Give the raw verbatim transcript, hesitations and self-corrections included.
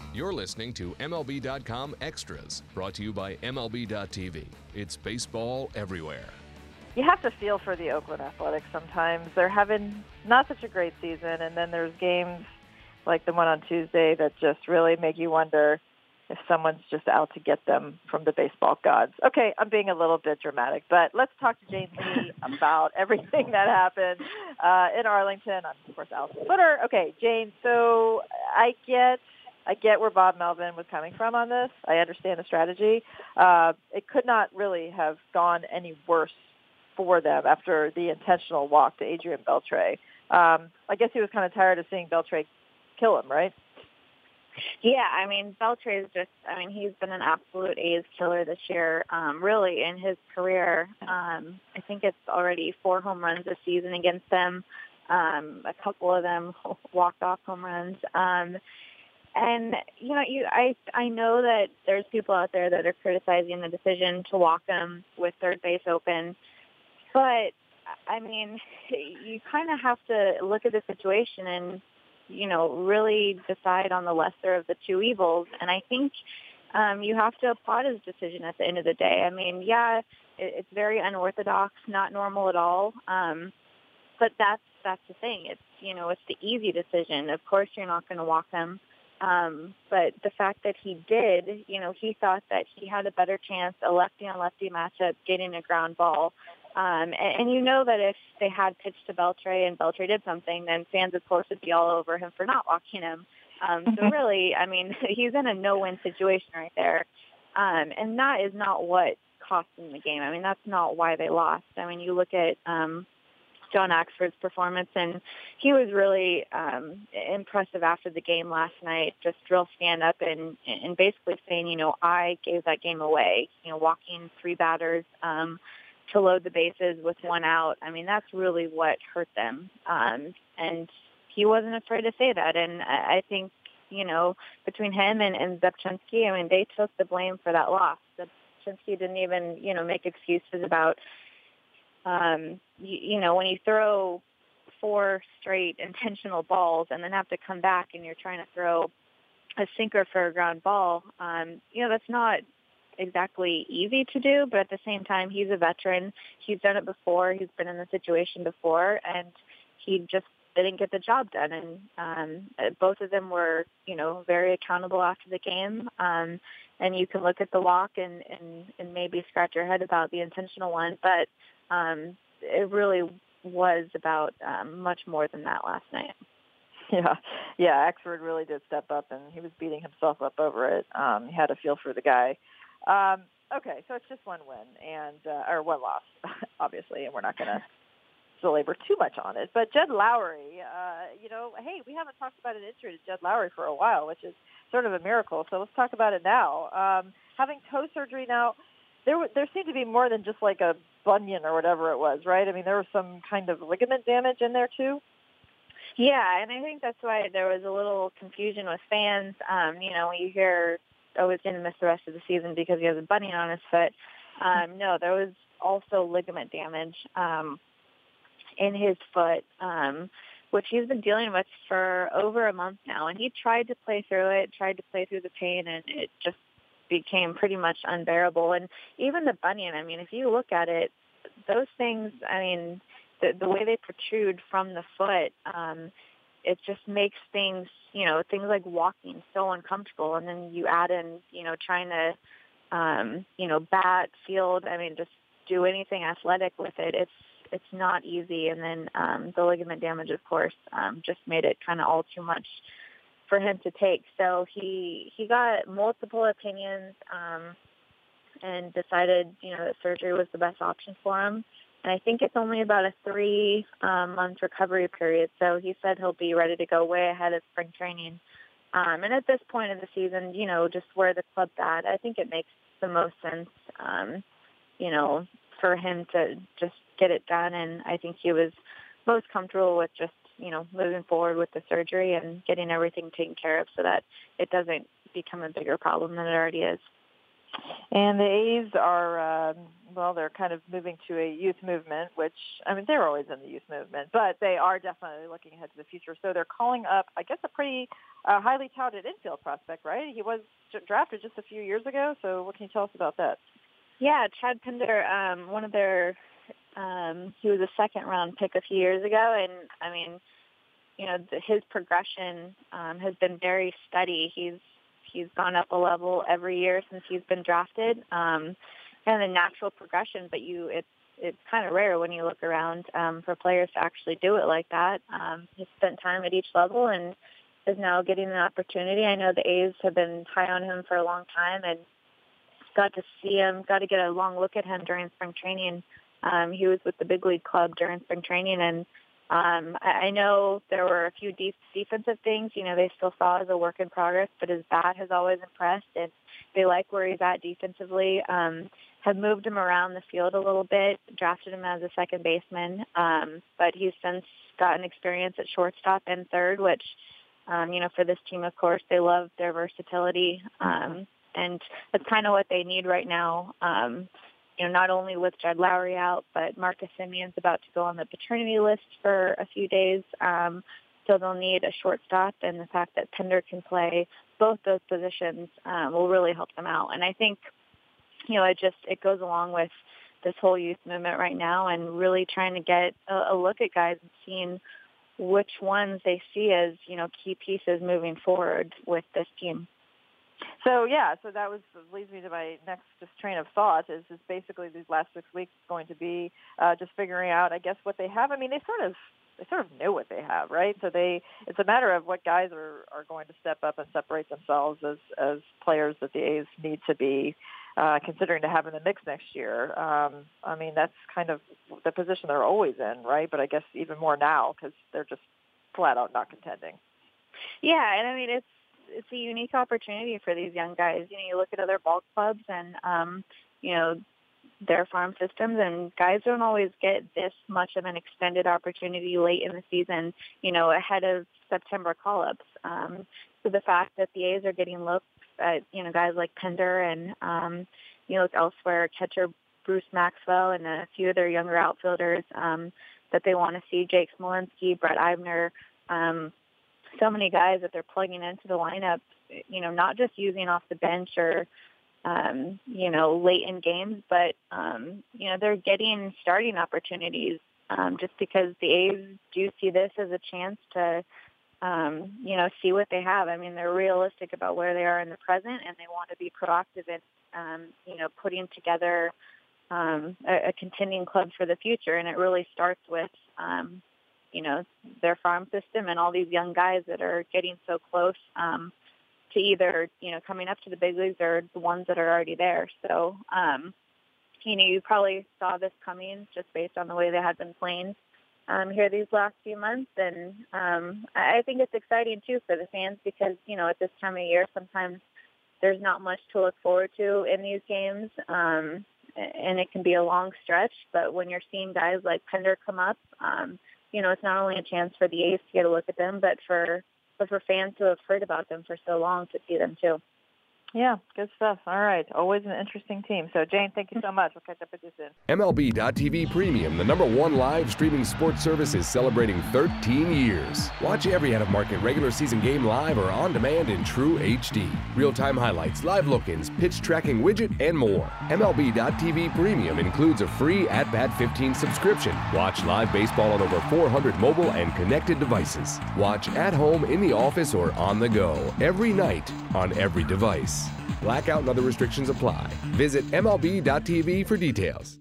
You're listening to M L B dot com Extras, brought to you by M L B dot T V. It's baseball everywhere. You have to feel for the Oakland Athletics sometimes. They're having not such a great season, and then there's games like the one on Tuesday that just really make you wonder if someone's just out to get them from the baseball gods. Okay, I'm being a little bit dramatic, but let's talk to Jane Lee about everything that happened uh, in Arlington. I'm, of course, Allison Footer. Okay, Jane, so I get I get where Bob Melvin was coming from on this. I understand the strategy. Uh, it could not really have gone any worse for them after the intentional walk to Adrian Beltre. Um, I guess he was kind of tired of seeing Beltre kill him, right? Yeah, I mean, Beltre is just, I mean, he's been an absolute A's killer this year, um, really, in his career. Um, I think it's already four home runs this season against them. Um, a couple of them walked off home runs. Um, and, you know, you, I, I know that there's people out there that are criticizing the decision to walk him with third base open. But, I mean, you kind of have to look at the situation and, you know, really decide on the lesser of the two evils. And I think um, you have to applaud his decision at the end of the day. I mean, yeah, it, it's very unorthodox, not normal at all. Um, but that's that's the thing. It's, you know, it's the easy decision. Of course, you're not going to walk him. Um, but the fact that he did, you know, he thought that he had a better chance, a lefty-on-lefty matchup, getting a ground ball. Um, and, and you know that if they had pitched to Beltre and Beltre did something, then fans, of course, would be all over him for not walking him. Um, so really, I mean, he's in a no-win situation right there. Um, and that is not what cost them the game. I mean, that's not why they lost. I mean, you look at um, John Axford's performance, and he was really um, impressive after the game last night, just real stand up and, and basically saying, you know, I gave that game away, you know, walking three batters um, to load the bases with one out. I mean, that's really what hurt them. Um, and he wasn't afraid to say that. And I I think, you know, between him and, and Zepchinski, I mean, they took the blame for that loss. Zepchinski didn't even, you know, make excuses about, um, you, you know, when you throw four straight intentional balls and then have to come back and you're trying to throw a sinker for a ground ball, um, you know, that's not exactly easy to do, but at the same time, he's a veteran. He's done it before. He's been in the situation before, and he just didn't get the job done. And um, both of them were, you know, very accountable after the game. Um, and you can look at the walk and, and, and maybe scratch your head about the intentional one, but um, it really was about um, much more than that last night. Yeah, yeah, Axford really did step up, and he was beating himself up over it. Um, he had a feel for the guy. Um, okay, so it's just one win and uh, or one loss, obviously, and we're not going to belabor too much on it. But Jed Lowry, uh, you know, hey, we haven't talked about an injury to Jed Lowry for a while, which is sort of a miracle. So let's talk about it now. Um, having toe surgery now, there w- there seemed to be more than just like a bunion or whatever it was, right? I mean, there was some kind of ligament damage in there too. Yeah, and I think that's why there was a little confusion with fans. Um, you know, when you hear, oh, he's going to miss the rest of the season because he has a bunion on his foot. Um, no, there was also ligament damage um, in his foot, um, which he's been dealing with for over a month now. And he tried to play through it, tried to play through the pain, and it just became pretty much unbearable. And even the bunion, I mean, if you look at it, those things, I mean, the, the way they protrude from the foot, um, it just makes things, you know, things like walking so uncomfortable. And then you add in, you know, trying to, um, you know, bat, field, I mean, just do anything athletic with it. It's, it's not easy. And then um, the ligament damage, of course, um, just made it kind of all too much for him to take. So he, he got multiple opinions um, and decided, you know, that surgery was the best option for him. And I think it's only about a three um, month recovery period. So he said he'll be ready to go way ahead of spring training. Um, and at this point of the season, you know, just where the club's at, I think it makes the most sense, um, you know, for him to just get it done. And I think he was most comfortable with just, you know, moving forward with the surgery and getting everything taken care of so that it doesn't become a bigger problem than it already is. And the A's are, um, well, they're kind of moving to a youth movement, which, I mean, they're always in the youth movement, but they are definitely looking ahead to the future. So they're calling up, I guess, a pretty uh, highly touted infield prospect, right? He was drafted just a few years ago. So what can you tell us about that? Yeah, Chad Pinder, um, one of their, um, he was a second round pick a few years ago. And I mean, you know, the, his progression um, has been very steady. He's, he's gone up a level every year since he's been drafted. Um, kind of the natural progression, but you, it's, it's kind of rare when you look around um, for players to actually do it like that. Um, he's spent time at each level and is now getting an opportunity. I know the A's have been high on him for a long time and got to see him, got to get a long look at him during spring training. Um, he was with the big league club during spring training, and um, I, I know there were a few deep defensive things, you know, they still saw as a work in progress, but his bat has always impressed, and they like where he's at defensively. Um, have moved him around the field a little bit, drafted him as a second baseman, um, but he's since gotten experience at shortstop and third, which, um, you know, for this team, of course, they love their versatility, um, and that's kind of what they need right now. Um, you know, not only with Jed Lowry out, but Marcus Simeon's about to go on the paternity list for a few days, um, so they'll need a shortstop, and the fact that Pinder can play both those positions um, will really help them out. And I think, you know, it just, it goes along with this whole youth movement right now and really trying to get a, a look at guys and seeing which ones they see as, you know, key pieces moving forward with this team. So, yeah, so that was leads me to my next just train of thought is, is basically these last six weeks going to be uh, just figuring out, I guess, what they have. I mean, they sort of they sort of know what they have, right? So they it's a matter of what guys are, are going to step up and separate themselves as, as players that the A's need to be uh, considering to have in the mix next year. Um, I mean, that's kind of the position they're always in, right? But I guess even more now because they're just flat out not contending. Yeah, and I mean, it's it's a unique opportunity for these young guys. You know, you look at other ball clubs and, um, you know, their farm systems, and guys don't always get this much of an extended opportunity late in the season, you know, ahead of September call-ups. Um, so the fact that the A's are getting looks at, you know, guys like Pinder and, um, you know, elsewhere, catcher Bruce Maxwell and a few of their younger outfielders um, that they want to see, Jake Smolinski, Brett Eibner, um, so many guys that they're plugging into the lineup, you know, not just using off the bench or, um, you know, late in games, but, um, you know, they're getting starting opportunities um, just because the A's do see this as a chance to, um, you know, see what they have. I mean, they're realistic about where they are in the present, and they want to be proactive in, um, you know, putting together um, a, a contending club for the future. And it really starts with, um, you know, their farm system and all these young guys that are getting so close um, to either, you know, coming up to the big leagues or the ones that are already there. So, um, you know, you probably saw this coming just based on the way they had been playing um, here these last few months. And um, I think it's exciting, too, for the fans because, you know, at this time of year, sometimes there's not much to look forward to in these games. Um, and it can be a long stretch. But when you're seeing guys like Pinder come up, um, you know, it's not only a chance for the A's to get a look at them, but for but for fans who have heard about them for so long to see them too. Yeah, good stuff. All right. Always an interesting team. So, Jane, thank you so much. We'll catch up with you soon. M L B dot T V Premium, the number one live streaming sports service, is celebrating thirteen years. Watch every out-of-market regular season game live or on demand in true H D. Real-time highlights, live look-ins, pitch tracking widget, and more. M L B dot T V Premium includes a free At Bat fifteen subscription. Watch live baseball on over four hundred mobile and connected devices. Watch at home, in the office, or on the go every night on every device. Blackout and other restrictions apply. Visit M L B dot T V for details.